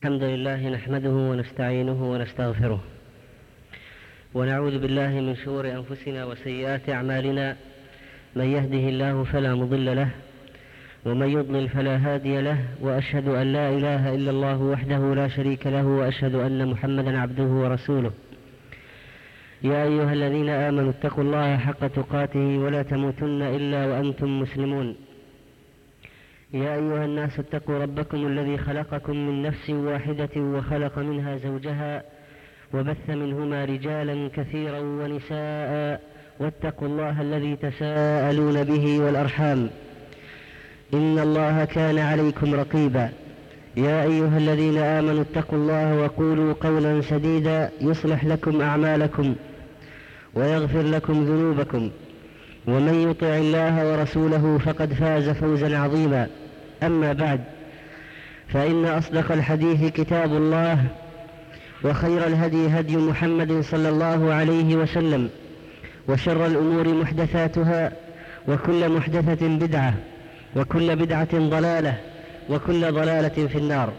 الحمد لله نحمده ونستعينه ونستغفره ونعوذ بالله من شرور أنفسنا وسيئات أعمالنا. من يهده الله فلا مضل له ومن يضلل فلا هادي له، وأشهد أن لا إله إلا الله وحده لا شريك له، وأشهد أن محمدا عبده ورسوله. يا أيها الذين آمنوا اتقوا الله حق تقاته ولا تموتن إلا وأنتم مسلمون. يا أيها الناس اتقوا ربكم الذي خلقكم من نفس واحدة وخلق منها زوجها وبث منهما رجالا كثيرا ونساء، واتقوا الله الذي تساءلون به والأرحام، إن الله كان عليكم رقيبا. يا أيها الذين آمنوا اتقوا الله وقولوا قولا سديدا يصلح لكم أعمالكم ويغفر لكم ذنوبكم، ومن يطع الله ورسوله فقد فاز فوزا عظيما. أما بعد، فإن أصدق الحديث كتاب الله، وخير الهدي هدي محمد صلى الله عليه وسلم، وشر الأمور محدثاتها، وكل محدثة بدعة، وكل بدعة ضلالة، وكل ضلالة في النار.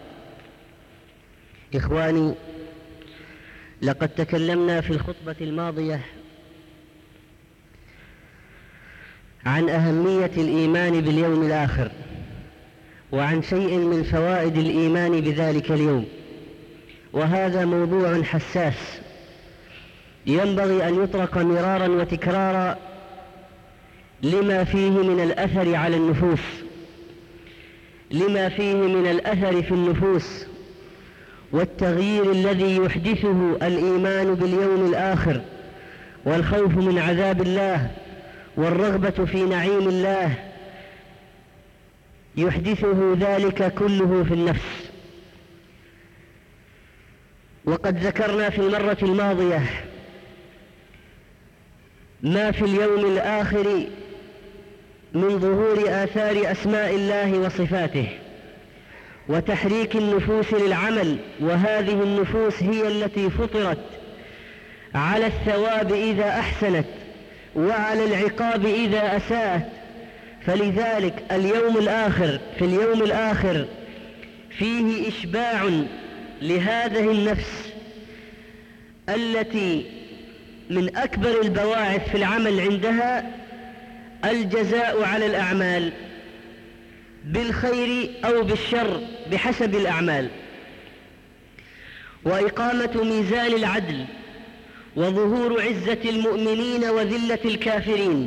إخواني، لقد تكلمنا في الخطبة الماضية عن أهمية الإيمان باليوم الآخر، وعن شيء من فوائد الإيمان بذلك اليوم، وهذا موضوع حساس ينبغي أن يطرق مرارا وتكرارا لما فيه من الأثر على النفوس، لما فيه من الأثر في النفوس والتغيير الذي يحدثه الإيمان باليوم الآخر، والخوف من عذاب الله، والرغبة في نعيم الله، يحدثه ذلك كله في النفس. وقد ذكرنا في المرة الماضية ما في اليوم الآخر من ظهور آثار أسماء الله وصفاته وتحريك النفوس للعمل، وهذه النفوس هي التي فطرت على الثواب إذا أحسنت وعلى العقاب إذا أساءت. فلذلك اليوم الآخر، في اليوم الآخر فيه إشباع لهذه النفس التي من أكبر البواعث في العمل عندها الجزاء على الأعمال بالخير أو بالشر بحسب الأعمال، وإقامة ميزان العدل، وظهور عزة المؤمنين وذلة الكافرين،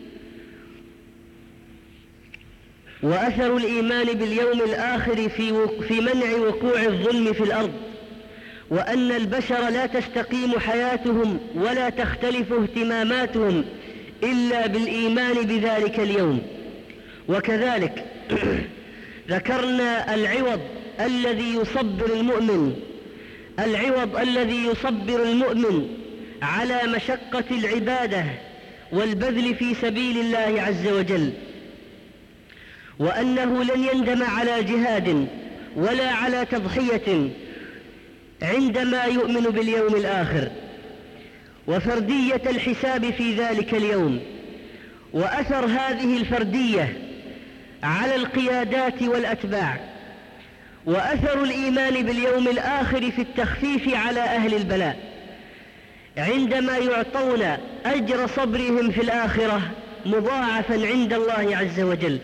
وأثر الإيمان باليوم الآخر في منع وقوع الظلم في الأرض، وأن البشر لا تستقيم حياتهم ولا تختلف اهتماماتهم إلا بالإيمان بذلك اليوم. وكذلك ذكرنا العوض الذي يصبر المؤمن على مشقة العبادة والبذل في سبيل الله عز وجل، وأنه لن يندم على جهاد ولا على تضحية عندما يؤمن باليوم الآخر، وفردية الحساب في ذلك اليوم، وأثر هذه الفردية على القيادات والأتباع، وأثر الإيمان باليوم الآخر في التخفيف على أهل البلاء عندما يعطون أجر صبرهم في الآخرة مضاعفا عند الله عز وجل.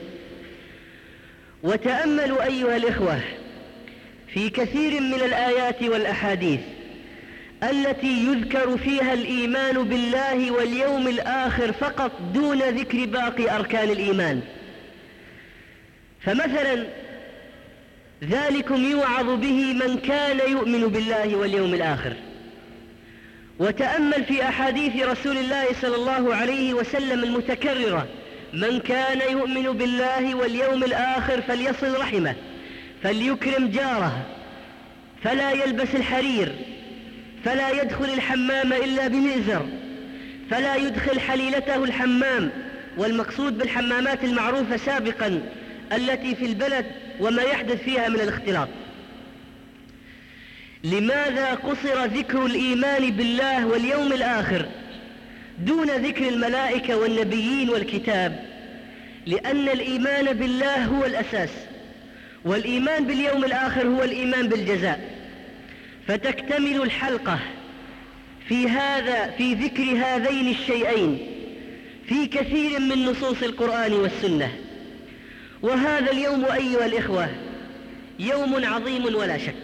وتأملوا أيها الإخوة في كثير من الآيات والأحاديث التي يذكر فيها الإيمان بالله واليوم الآخر فقط دون ذكر باقي أركان الإيمان. فمثلا ذلكم يوعظ به من كان يؤمن بالله واليوم الآخر. وتأمل في أحاديث رسول الله صلى الله عليه وسلم المتكررة: من كان يؤمن بالله واليوم الآخر فليصل رحمه، فليكرم جاره، فلا يلبس الحرير، فلا يدخل الحمام إلا بمئزر، فلا يدخل حليلته الحمام، والمقصود بالحمامات المعروفة سابقا التي في البلد وما يحدث فيها من الاختلاط. لماذا قصر ذكر الإيمان بالله واليوم الآخر دون ذكر الملائكة والنبيين والكتاب؟ لأن الإيمان بالله هو الأساس، والإيمان باليوم الآخر هو الإيمان بالجزاء. فتكتمل الحلقة في ذكر هذين الشيئين في كثير من نصوص القرآن والسنة. وهذا اليوم أيها الإخوة يوم عظيم ولا شك.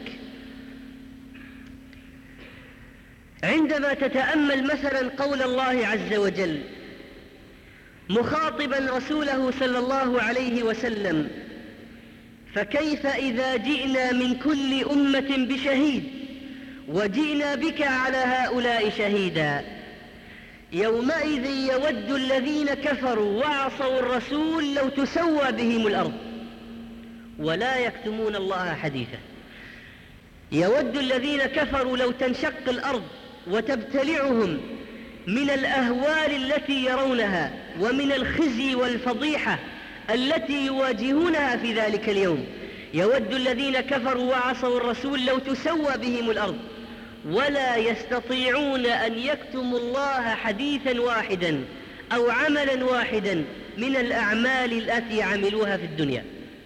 عندما تتأمل مثلا قول الله عز وجل مخاطبا رسوله صلى الله عليه وسلم: فكيف إذا جئنا من كل أمة بشهيد وجئنا بك على هؤلاء شهيدا يومئذ يود الذين كفروا وعصوا الرسول لو تسوى بهم الأرض ولا يكتمون الله حديثا. يود الذين كفروا لو تنشق الأرض وتبتلعهم من الأهوال التي يرونها ومن الخزي والفضيحة التي يواجهونها في ذلك اليوم. يود الذين كفروا وعصوا الرسول لو تسوى بهم الأرض ولا يستطيعون أن يكتموا الله حديثا واحدا أو عملا واحدا من الأعمال التي عملوها في الدنيا.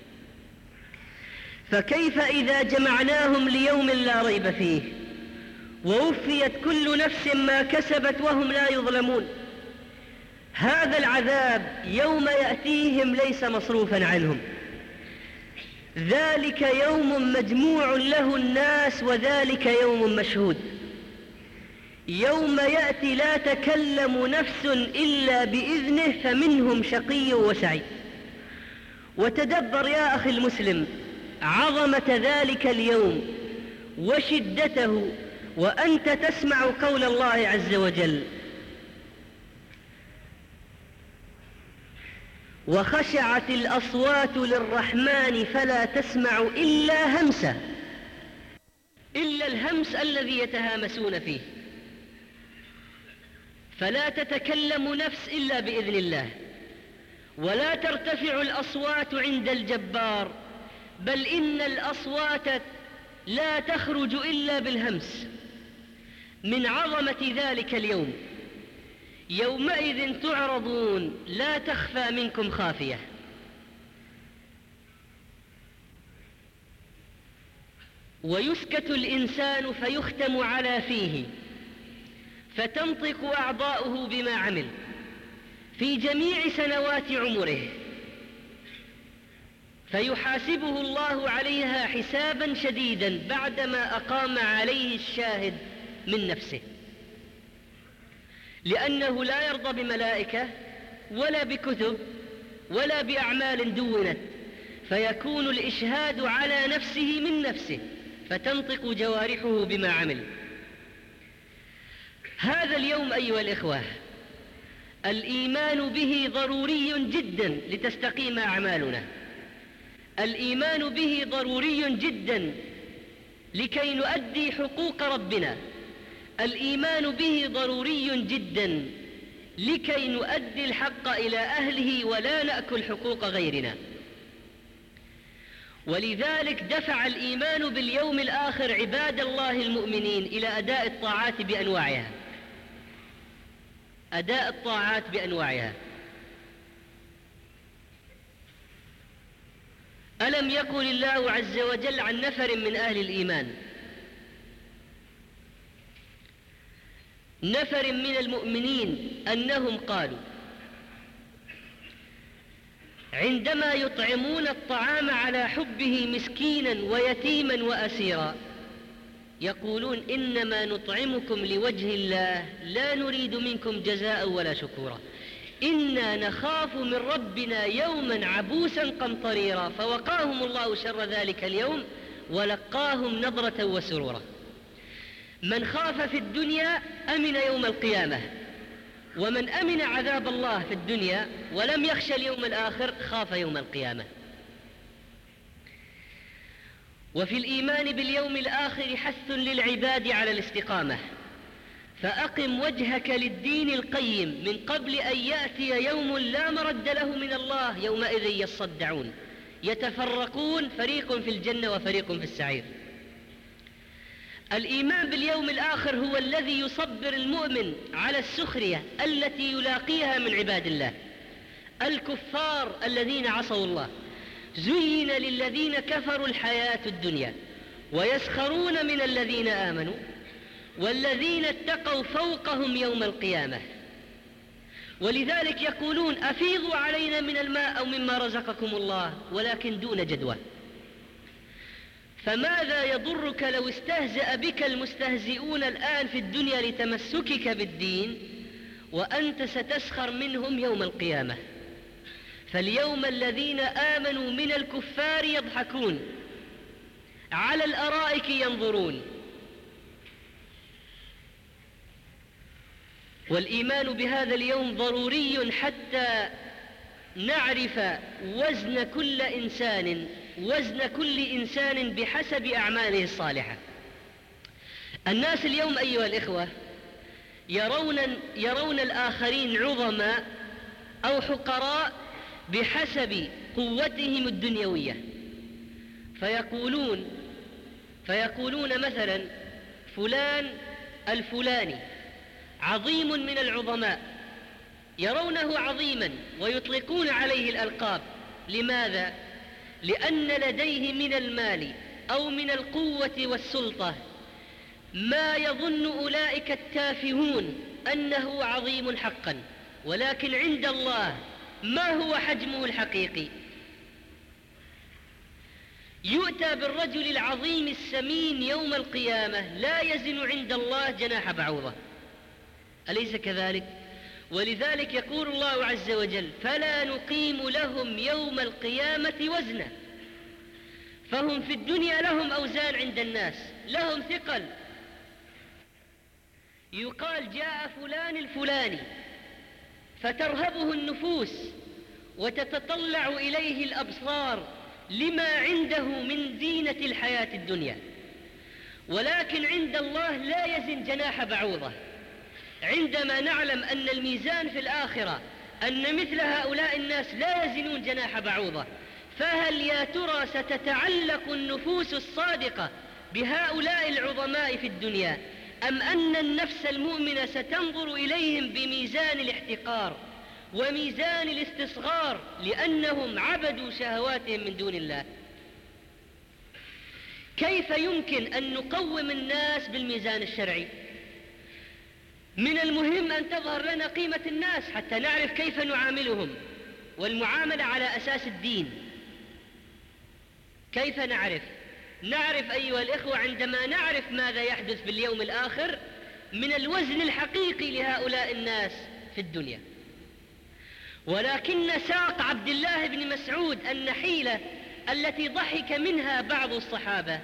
فكيف إذا جمعناهم ليوم لا ريب فيه ووفيت كل نفس ما كسبت وهم لا يظلمون. هذا العذاب يوم يأتيهم ليس مصروفا عنهم. ذلك يوم مجموع له الناس وذلك يوم مشهود. يوم يأتي لا تكلم نفس إلا بإذنه فمنهم شقي وسعيد. وتدبر يا أخي المسلم عظمة ذلك اليوم وشدته وأنت تسمع قول الله عز وجل: وخشعت الأصوات للرحمن فلا تسمع إلا همسا، إلا الهمس الذي يتهامسون فيه. فلا تتكلم نفس إلا بإذن الله، ولا ترتفع الأصوات عند الجبار، بل إن الأصوات لا تخرج إلا بالهمس. من عظمة ذلك اليوم يومئذ تعرضون لا تخفى منكم خافية. ويسكت الإنسان فيختم على فيه فتنطق أعضاؤه بما عمل في جميع سنوات عمره، فيحاسبه الله عليها حسابا شديدا بعدما أقام عليه الشاهد من نفسه، لأنه لا يرضى بملائكة ولا بكتب ولا بأعمال دونت، فيكون الإشهاد على نفسه من نفسه فتنطق جوارحه بما عمل. هذا اليوم أيها الإخوة الإيمان به ضروري جدا لتستقيم أعمالنا. الإيمان به ضروري جدا لكي نؤدي حقوق ربنا. الإيمان به ضروري جدا لكي نؤدي الحق إلى أهله ولا نأكل حقوق غيرنا. ولذلك دفع الإيمان باليوم الآخر عباد الله المؤمنين إلى أداء الطاعات بأنواعها. أداء الطاعات بأنواعها. ألم يقل الله عز وجل عن نفر من أهل الإيمان: نفر من المؤمنين أنهم قالوا عندما يطعمون الطعام على حبه مسكينا ويتيما وأسيرا يقولون إنما نطعمكم لوجه الله لا نريد منكم جزاء ولا شكورا إنا نخاف من ربنا يوما عبوسا قمطريرا فوقاهم الله شر ذلك اليوم ولقاهم نضرة وسرورا. من خاف في الدنيا أمن يوم القيامة، ومن أمن عذاب الله في الدنيا ولم يخشى اليوم الآخر خاف يوم القيامة. وفي الإيمان باليوم الآخر حث للعباد على الاستقامة، فأقم وجهك للدين القيم من قبل أن يأتي يوم لا مرد له من الله يومئذ يصدعون يتفرقون فريق في الجنة وفريق في السعير. الإيمان باليوم الآخر هو الذي يصبر المؤمن على السخرية التي يلاقيها من عباد الله الكفار الذين عصوا الله، زين للذين كفروا الحياة الدنيا ويسخرون من الذين آمنوا والذين اتقوا فوقهم يوم القيامة. ولذلك يقولون أفيضوا علينا من الماء أو مما رزقكم الله، ولكن دون جدوى. فماذا يضرك لو استهزأ بك المستهزئون الآن في الدنيا لتمسكك بالدين وأنت ستسخر منهم يوم القيامة؟ فاليوم الذين آمنوا من الكفار يضحكون على الأرائك ينظرون. والإيمان بهذا اليوم ضروري حتى نعرف وزن كل إنسان بحسب أعماله الصالحة. الناس اليوم أيها الإخوة يرون الآخرين عظماء أو حقراء بحسب قوتهم الدنيوية، فيقولون مثلا فلان الفلاني عظيم من العظماء، يرونه عظيما ويطلقون عليه الألقاب. لماذا؟ لأن لديه من المال أو من القوة والسلطة ما يظن أولئك التافهون أنه عظيم حقا، ولكن عند الله ما هو حجمه الحقيقي؟ يؤتى بالرجل العظيم السمين يوم القيامة لا يزن عند الله جناح بعوضة، أليس كذلك؟ ولذلك يقول الله عز وجل فلا نقيم لهم يوم القيامة وزنا. فهم في الدنيا لهم أوزان عند الناس، لهم ثقل، يقال جاء فلان الفلاني فترهبه النفوس وتتطلع إليه الأبصار لما عنده من زينة الحياة الدنيا، ولكن عند الله لا يزن جناح بعوضة. عندما نعلم أن الميزان في الآخرة أن مثل هؤلاء الناس لا يزنون جناح بعوضة، فهل يا ترى ستتعلق النفوس الصادقة بهؤلاء العظماء في الدنيا، أم أن النفس المؤمنة ستنظر إليهم بميزان الاحتقار وميزان الاستصغار لأنهم عبدوا شهواتهم من دون الله؟ كيف يمكن أن نقوم الناس بالميزان الشرعي؟ من المهم أن تظهر لنا قيمة الناس حتى نعرف كيف نعاملهم، والمعاملة على أساس الدين. كيف نعرف أيها الإخوة عندما نعرف ماذا يحدث باليوم الآخر من الوزن الحقيقي لهؤلاء الناس في الدنيا. ولكن ساق عبد الله بن مسعود النحيلة التي ضحك منها بعض الصحابة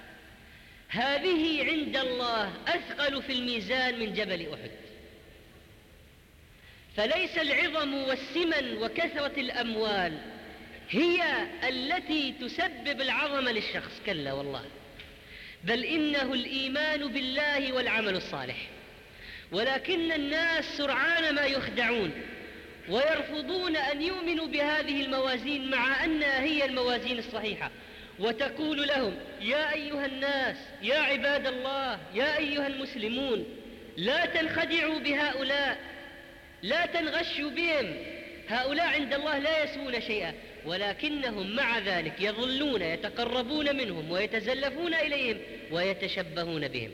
هذه عند الله أثقل في الميزان من جبل أحد. فليس العظم والسمن وكثرة الأموال هي التي تسبب العظمة للشخص، كلا والله، بل إنه الإيمان بالله والعمل الصالح. ولكن الناس سرعان ما يخدعون ويرفضون أن يؤمنوا بهذه الموازين مع أنها هي الموازين الصحيحة، وتقول لهم يا أيها الناس، يا عباد الله، يا أيها المسلمون، لا تنخدعوا بهؤلاء، لا تنغشوا بهم، هؤلاء عند الله لا يسوون شيئا، ولكنهم مع ذلك يظلون يتقربون منهم ويتزلفون إليهم ويتشبهون بهم.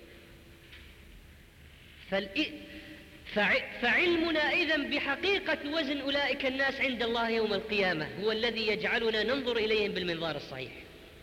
فعلمنا إذن بحقيقة وزن أولئك الناس عند الله يوم القيامة هو الذي يجعلنا ننظر إليهم بالمنظار الصحيح.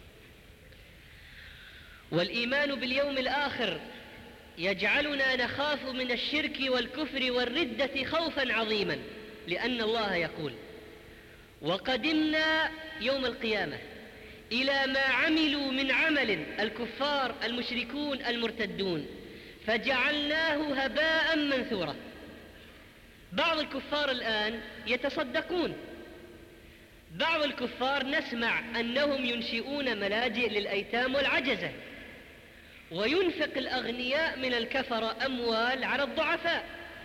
والإيمان باليوم الآخر يجعلنا نخاف من الشرك والكفر والردة خوفا عظيما، لأن الله يقول وقدمنا يوم القيامة إلى ما عملوا من عمل، الكفار المشركون المرتدون، فجعلناه هباء منثورا. بعض الكفار الآن يتصدقون، بعض الكفار نسمع أنهم ينشئون ملاجئ للأيتام والعجزة، وينفق الأغنياء من الكفرة أموال على الضعفاء،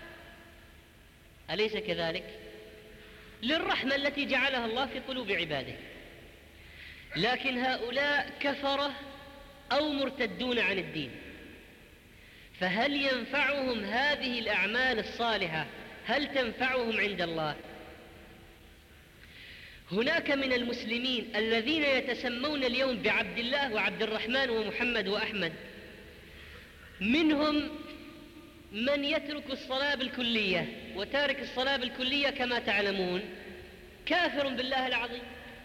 أليس كذلك؟ للرحمة التي جعلها الله في قلوب عباده. لكن هؤلاء كفرة أو مرتدون عن الدين، فهل ينفعهم هذه الأعمال الصالحة؟ هل تنفعهم عند الله؟ هناك من المسلمين الذين يتسمون اليوم بعبد الله وعبد الرحمن ومحمد وأحمد، منهم من يترك الصلاة بالكلية، وتارك الصلاة بالكلية كما تعلمون كافر بالله العظيم،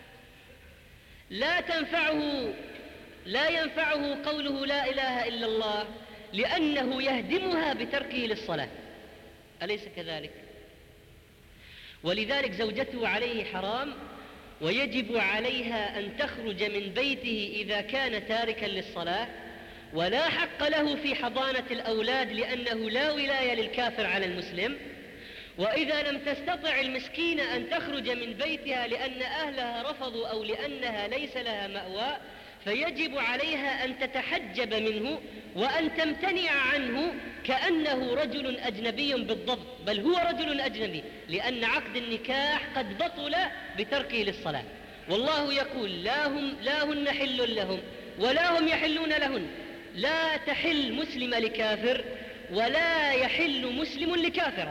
لا ينفعه قوله لا إله إلا الله، لأنه يهدمها بتركه للصلاة، أليس كذلك؟ ولذلك زوجته عليه حرام، ويجب عليها أن تخرج من بيته إذا كان تاركا للصلاة، ولا حق له في حضانة الأولاد لأنه لا ولاية للكافر على المسلم. وإذا لم تستطع المسكينة أن تخرج من بيتها لأن أهلها رفضوا أو لأنها ليس لها مأوى، فيجب عليها أن تتحجب منه وأن تمتنع عنه كأنه رجل أجنبي بالضبط، بل هو رجل أجنبي، لأن عقد النكاح قد بطل بتركه للصلاة. والله يقول لا هن حل لهم ولا هم يحلون لهن، لا تحل مسلم لكافر ولا يحل مسلم لكافرة.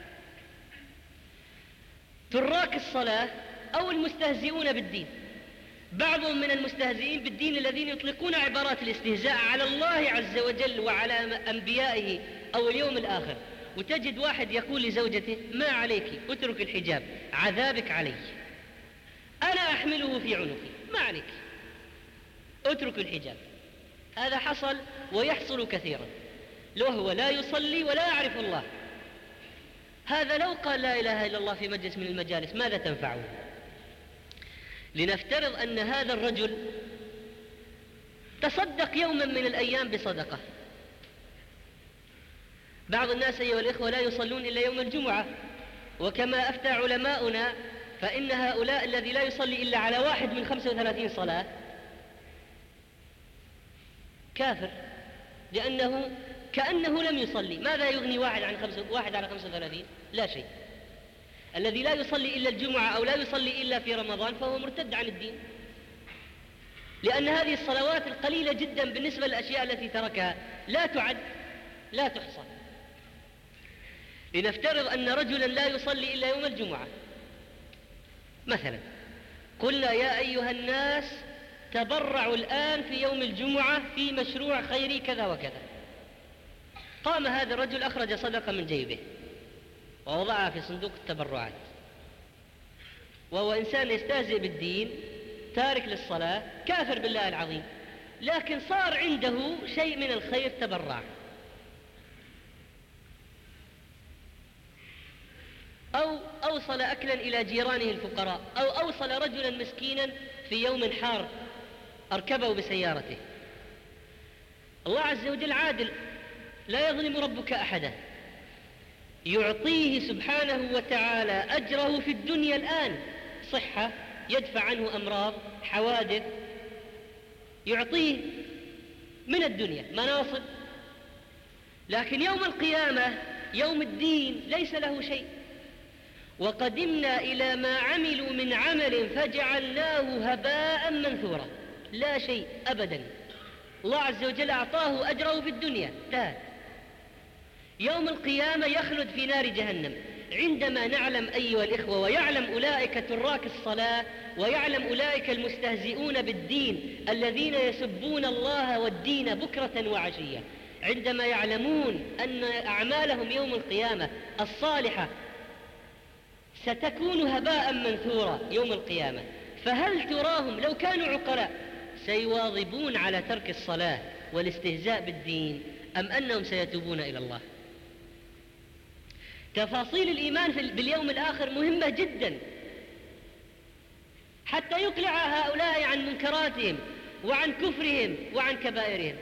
تراك الصلاة أو المستهزئون بالدين، بعضهم من المستهزئين بالدين الذين يطلقون عبارات الاستهزاء على الله عز وجل وعلى أنبيائه أو اليوم الآخر، وتجد واحد يقول لزوجته ما عليك اترك الحجاب عذابك علي، أنا أحمله في عنقي ما عليك اترك الحجاب. هذا حصل ويحصل كثيرا، لو هو لا يصلي ولا يعرف الله. هذا لو قال لا إله إلا الله في مجلس من المجالس ماذا تنفعه؟ لنفترض أن هذا الرجل تصدق يوما من الأيام بصدقة. بعض الناس أيها الإخوة لا يصلون إلا يوم الجمعة، وكما أفتى علماؤنا فإن هؤلاء الذي لا يصلي إلا على 1 من 35 صلاة كافر، لأنه كأنه لم يصلي. ماذا يغني 1 على 35؟ لا شيء. الذي لا يصلي إلا الجمعة أو لا يصلي إلا في رمضان فهو مرتد عن الدين، لأن هذه الصلوات القليلة جدا بالنسبة للأشياء التي تركها لا تعد لا تحصى. لنفترض أن رجلا لا يصلي إلا يوم الجمعة مثلا، قلنا يا أيها الناس تبرعوا الآن في يوم الجمعة في مشروع خيري كذا وكذا. قام هذا الرجل أخرج صدقة من جيبه ووضعها في صندوق التبرعات، وهو إنسان يستهزئ بالدين، تارك للصلاة، كافر بالله العظيم، لكن صار عنده شيء من الخير تبرع. أو أوصل أكلا إلى جيرانه الفقراء، أو أوصل رجلا مسكينا في يوم حار أركبه بسيارته. الله عز وجل عادل، لا يظلم ربك أحدا، يعطيه سبحانه وتعالى أجره في الدنيا الآن، صحة، يدفع عنه أمراض، حوادث، يعطيه من الدنيا مناصب، لكن يوم القيامة يوم الدين ليس له شيء. وقدمنا إلى ما عملوا من عمل فجعلناه هباء منثورا، لا شيء أبدا. الله عز وجل أعطاه أجره في الدنيا انتهى. يوم القيامة يخلد في نار جهنم. عندما نعلم أيها الإخوة، ويعلم أولئك تراك الصلاة، ويعلم أولئك المستهزئون بالدين الذين يسبون الله والدين بكرة وعشية، عندما يعلمون أن أعمالهم يوم القيامة الصالحة ستكون هباء منثورا يوم القيامة، فهل تراهم لو كانوا عقلاء سيواظبون على ترك الصلاة والاستهزاء بالدين، أم أنهم سيتوبون إلى الله؟ تفاصيل الإيمان باليوم الآخر مهمة جدا حتى يقلع هؤلاء عن منكراتهم وعن كفرهم وعن كبائرهم.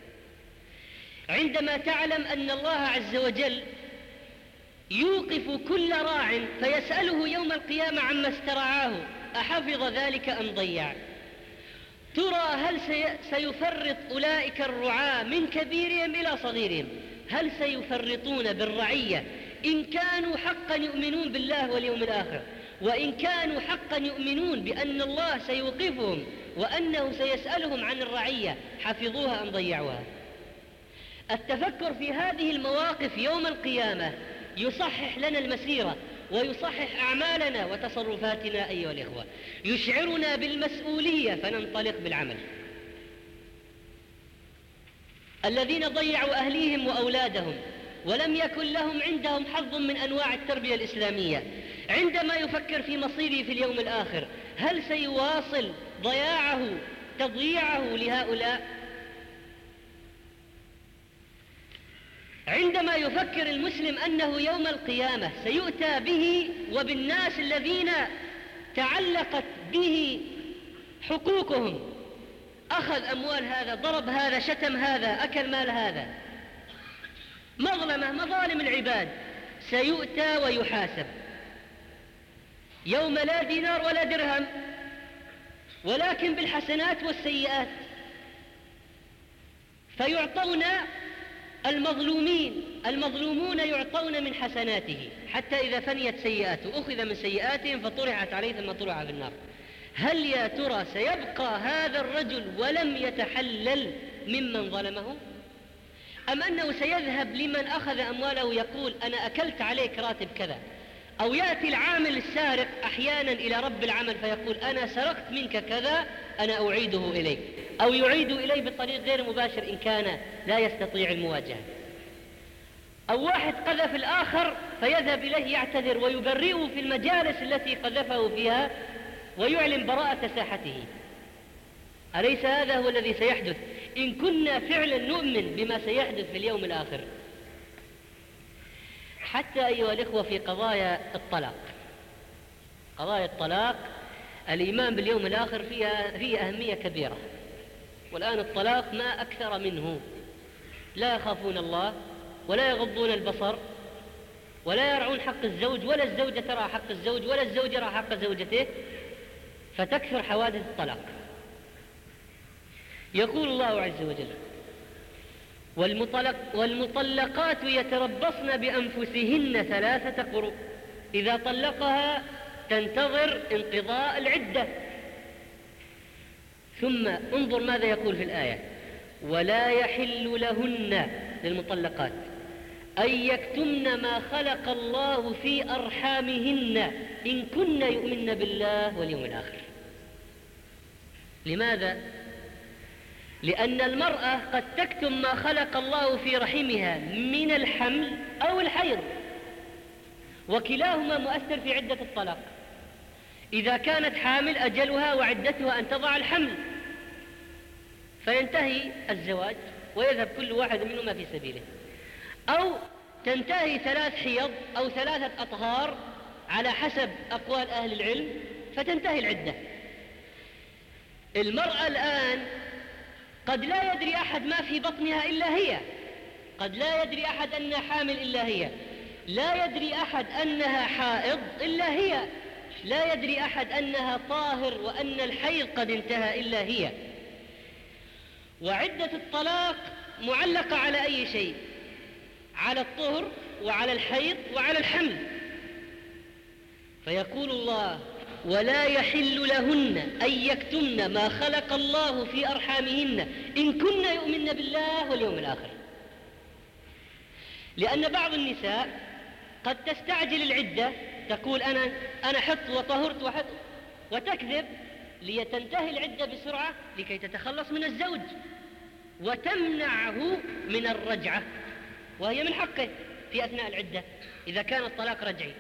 عندما تعلم أن الله عز وجل يوقف كل راع فيسأله يوم القيامة عما استرعاه أحفظ ذلك أم ضيع، ترى هل سيفرط أولئك الرعاة من كبيرهم إلى صغيرهم؟ هل سيفرطون بالرعية إن كانوا حقا يؤمنون بالله واليوم الآخر، وإن كانوا حقا يؤمنون بأن الله سيوقفهم وأنه سيسألهم عن الرعية، حفظوها أم ضيعوها؟ التفكر في هذه المواقف يوم القيامة يصحح لنا المسيرة ويصحح أعمالنا وتصرفاتنا أيها الإخوة، يشعرنا بالمسؤولية فننطلق بالعمل. الذين ضيعوا أهليهم وأولادهم ولم يكن لهم عندهم حظ من أنواع التربية الإسلامية، عندما يفكر في مصيره في اليوم الآخر هل سيواصل تضييعه لهؤلاء؟ عندما يفكر المسلم أنه يوم القيامة سيؤتى به وبالناس الذين تعلقت به حقوقهم، أخذ أموال هذا، ضرب هذا، شتم هذا، أكل مال هذا، مظالم العباد، سيؤتى ويحاسب يوم لا دينار ولا درهم، ولكن بالحسنات والسيئات. فيعطون المظلومون يعطون من حسناته حتى إذا فنيت سيئاته أخذ من سيئاتهم فطرحت عليه ثم طرح في النار. هل يا ترى سيبقى هذا الرجل ولم يتحلل ممن ظلمه؟ أم أنه سيذهب لمن أخذ أمواله يقول أنا أكلت عليك راتب كذا؟ أو يأتي العامل السارق أحيانا إلى رب العمل فيقول أنا سرقت منك كذا، أنا أعيده إليك، أو يعيد إليه بطريق غير مباشر إن كان لا يستطيع المواجهة. أو واحد قذف الآخر فيذهب إليه يعتذر ويبرئه في المجالس التي قذفه فيها ويعلن براءة ساحته. أليس هذا هو الذي سيحدث إن كنا فعلا نؤمن بما سيحدث في اليوم الآخر؟ حتى أيها الإخوة في قضايا الطلاق الإيمان باليوم الآخر فيه أهمية كبيرة. والآن الطلاق ما أكثر منه، لا يخافون الله ولا يغضون البصر ولا يرعون حق الزوج، ولا الزوجة ترى حق الزوج ولا الزوج يرى حق زوجته، فتكثر حوادث الطلاق. يقول الله عز وجل والمطلقات يتربصن بأنفسهن 3 قروء، إذا طلقها تنتظر انقضاء العدة. ثم انظر ماذا يقول في الآية: ولا يحل لهن للمطلقات أن يكتمن ما خلق الله في أرحامهن إن كن يؤمن بالله واليوم الآخر. لماذا؟ لأن المرأة قد تكتم ما خلق الله في رحمها من الحمل أو الحيض، وكلاهما مؤثر في عدة الطلاق. إذا كانت حامل أجلها وعدتها أن تضع الحمل، فينتهي الزواج ويذهب كل واحد منهما في سبيله، أو تنتهي 3 حيض أو 3 أطهار على حسب أقوال أهل العلم فتنتهي العدة. المرأة الآن قد لا يدري أحد ما في بطنها إلا هي، قد لا يدري أحد أنها حامل إلا هي، لا يدري أحد أنها حائض إلا هي، لا يدري أحد أنها طاهر وأن الحيض قد انتهى إلا هي. وعدة الطلاق معلقة على أي شيء؟ على الطهر وعلى الحيض وعلى الحمل. فيقول الله: ولا يحل لهن أن يكتمن ما خلق الله في أرحامهن إن كن يؤمن بالله واليوم الآخر. لأن بعض النساء قد تستعجل العدة، تقول أنا حط وطهرت وحط، وتكذب لتنتهي العدة بسرعة لكي تتخلص من الزوج وتمنعه من الرجعة، وهي من حقه في أثناء العدة إذا كان الطلاق رجعي.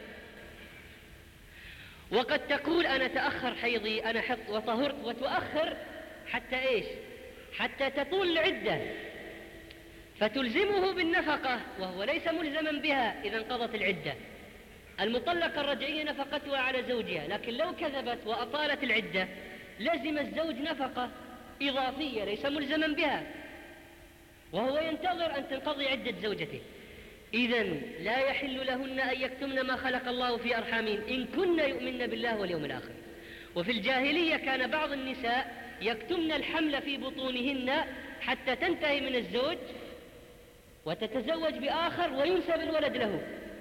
وقد تقول أنا تأخر حيضي، أنا حط وطهرت، وتؤخر حتى إيش؟ حتى تطول العدة، فتلزمه بالنفقة وهو ليس ملزما بها إذا انقضت العدة. المطلقة الرجعية نفقتها على زوجها، لكن لو كذبت وأطالت العدة لزم الزوج نفقة إضافية ليس ملزما بها، وهو ينتظر أن تنقضي عدة زوجته. إذن لا يحل لهن أن يكتمن ما خلق الله في أرحامهن إن كن يؤمن بالله واليوم الآخر. وفي الجاهلية كان بعض النساء يكتمن الحمل في بطونهن حتى تنتهي من الزوج وتتزوج بآخر وينسب الولد له.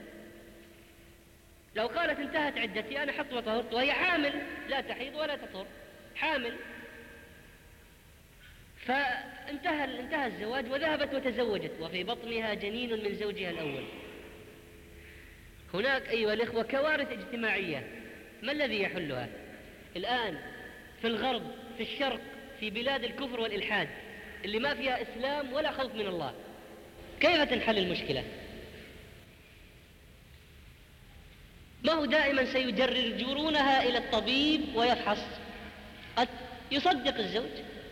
لو قالت انتهت عدتي أنا حط وطهرت وهي حامل لا تحيض ولا تطهر، حامل، فانتهى الزواج وذهبت وتزوجت وفي بطنها جنين من زوجها الأول. هناك أيها الإخوة كوارث اجتماعية، ما الذي يحلها؟ الآن في الغرب، في الشرق، في بلاد الكفر والإلحاد اللي ما فيها إسلام ولا خوف من الله، كيف تنحل المشكلة؟ ما هو دائما سيجرجرونها إلى الطبيب ويفحص، قد يصدق الزوج.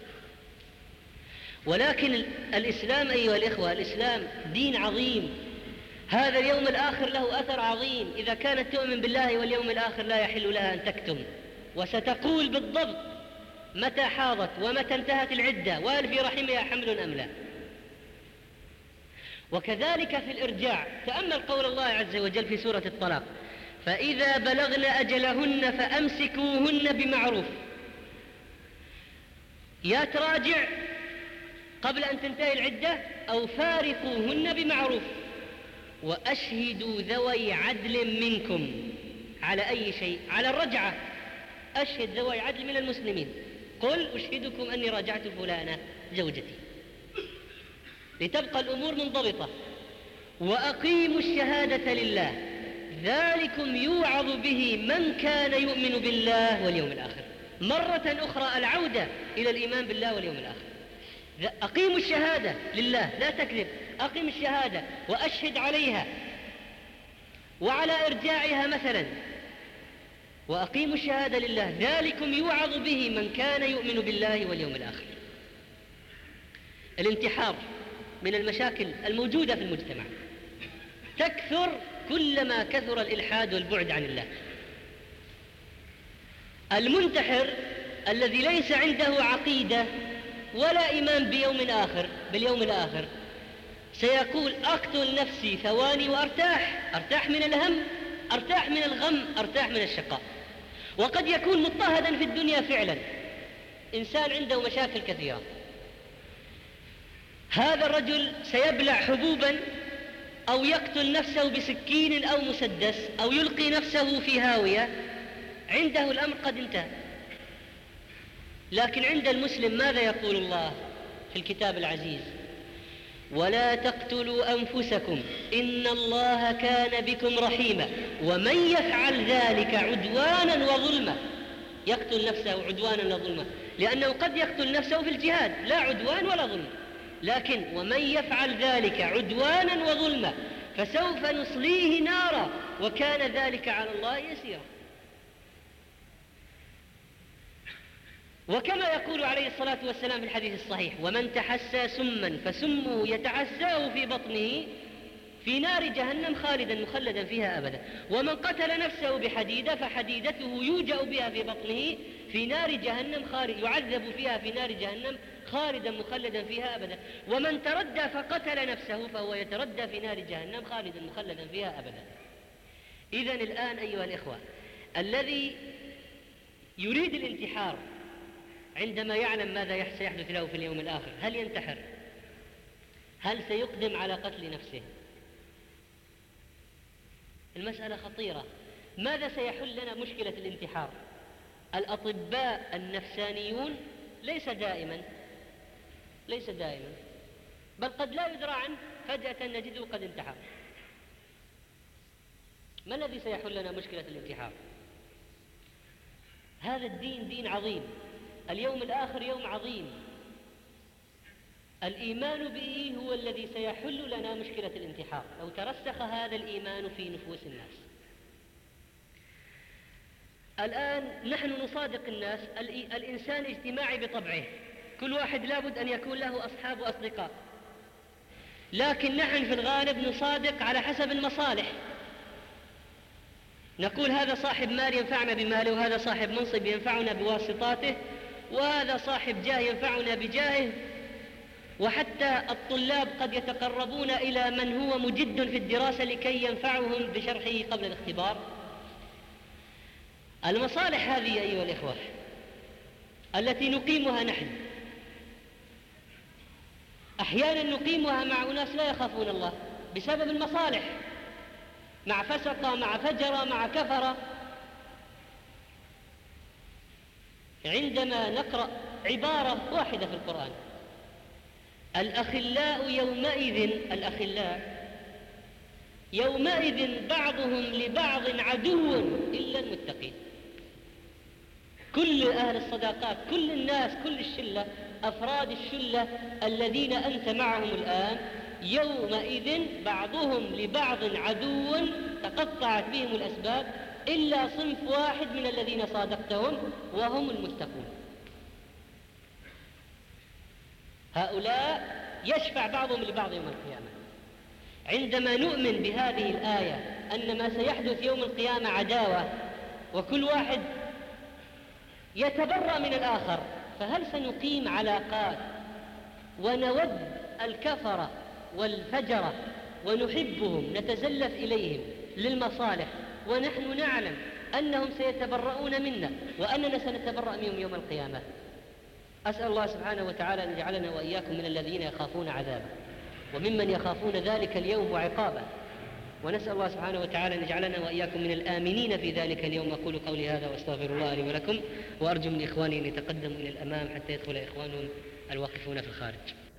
ولكن الإسلام أيها الإخوة، الإسلام دين عظيم، هذا اليوم الآخر له أثر عظيم. إذا كانت تؤمن بالله واليوم الآخر لا يحل لها أن تكتم، وستقول بالضبط متى حاضت ومتى انتهت العدة وهل في رحمها حمل أم لا. وكذلك في الإرجاع، تأمل قول الله عز وجل في سورة الطلاق: فإذا بلغن أجلهن فأمسكوهن بمعروف. يا تراجع قبل أن تنتهي العدة أو فارقوهن بمعروف، وأشهدوا ذوي عدل منكم على أي شيء، على الرجعة. أشهد ذوي عدل من المسلمين، قل أشهدكم أني راجعت فلانة زوجتي، لتبقى الأمور منضبطة. وأقيموا الشهادة لله، ذلكم يوعظ به من كان يؤمن بالله واليوم الآخر. مرة أخرى العودة إلى الإيمان بالله واليوم الآخر. أقيموا الشهادة لله، لا تكذب، أقيم الشهادة وأشهد عليها وعلى إرجاعها مثلا. وأقيموا الشهادة لله، ذلكم يوعظ به من كان يؤمن بالله واليوم الآخر. الانتحار من المشاكل الموجودة في المجتمع، تكثر كلما كثر الإلحاد والبعد عن الله. المنتحر الذي ليس عنده عقيدة ولا إيمان باليوم الآخر سيقول: أقتل نفسي ثواني وأرتاح، أرتاح من الهم، أرتاح من الغم، أرتاح من الشقاء. وقد يكون مضطهدا في الدنيا فعلا، إنسان عنده مشاكل كثيرة. هذا الرجل سيبلع حبوبا أو يقتل نفسه بسكين أو مسدس أو يلقي نفسه في هاوية، عنده الأمر قد انتهى. لكن عند المسلم ماذا يقول الله في الكتاب العزيز؟ ولا تقتلوا أنفسكم إن الله كان بكم رحيما ومن يفعل ذلك عدوانا وظلما. يقتل نفسه عدوانا وظلما، لأنه قد يقتل نفسه في الجهاد لا عدوان ولا ظلم، لكن ومن يفعل ذلك عدوانا وظلما فسوف نصليه نارا وكان ذلك على الله يسيرا. وكما يقول عليه الصلاة والسلام في الحديث الصحيح: ومن تحسى سما فسمه يتعساه في بطنه في نار جهنم خالدا مخلدا فيها أبدا، ومن قتل نفسه بحديدة فحديدته يوجأ بها في بطنه في نار جهنم يعذب فيها في نار جهنم خالدا مخلدا فيها أبدا، ومن تردى فقتل نفسه فهو يتردى في نار جهنم خالدا مخلدا فيها أبدا. إذن الآن أيها الإخوة، الذي يريد الانتحار عندما يعلم ماذا سيحدث له في اليوم الآخر، هل ينتحر؟ هل سيقدم على قتل نفسه؟ المسألة خطيرة. ماذا سيحل لنا مشكلة الانتحار؟ الأطباء النفسانيون ليس دائما بل قد لا يدرى عنه، فجأة نجده قد انتحر. ما الذي سيحل لنا مشكلة الانتحار؟ هذا الدين دين عظيم، اليوم الآخر يوم عظيم، الإيمان به هو الذي سيحل لنا مشكلة الانتحار لو ترسخ هذا الإيمان في نفوس الناس. الآن نحن نصادق الناس، الإنسان اجتماعي بطبعه، كل واحد لابد أن يكون له أصحاب وأصدقاء، لكن نحن في الغالب نصادق على حسب المصالح. نقول هذا صاحب مال ينفعنا بماله، وهذا صاحب منصب ينفعنا بواسطاته، وهذا صاحب جاه ينفعنا بجاهه. وحتى الطلاب قد يتقربون إلى من هو مجد في الدراسة لكي ينفعهم بشرحه قبل الاختبار. المصالح هذه أيها الإخوة التي نقيمها نحن، أحيانا نقيمها مع أناس لا يخافون الله بسبب المصالح، مع فسقة، مع فجرة، مع كفرة. عندما نقرأ عبارة واحدة في القرآن: الأخلاء يومئذ، الأخلاء يومئذ بعضهم لبعض عدو إلا المتقين. كل أهل الصداقات، كل الناس، كل الشلة، أفراد الشلة الذين أنت معهم الآن، يومئذ بعضهم لبعض عدو تقطعت بهم الأسباب، إلا صنف واحد من الذين صادقتهم وهم المتقون. هؤلاء يشفع بعضهم لبعض يوم القيامة. عندما نؤمن بهذه الآية أن ما سيحدث يوم القيامة عداوة وكل واحد يتبرأ من الآخر، فهل سنقيم علاقات ونود الكفرة والفجرة ونحبهم نتزلف إليهم للمصالح ونحن نعلم أنهم سيتبرؤون منا وأننا سنتبرأ منهم يوم القيامة؟ أسأل الله سبحانه وتعالى أن يجعلنا وإياكم من الذين يخافون عذابه وممن يخافون ذلك اليوم وعقابه، ونسأل الله سبحانه وتعالى أن يجعلنا وإياكم من الآمنين في ذلك اليوم. أقول قولي هذا وأستغفر الله لي ولكم، وأرجو من إخواني أن يتقدموا إلى الأمام حتى يدخل إخوانهم الواقفون في الخارج.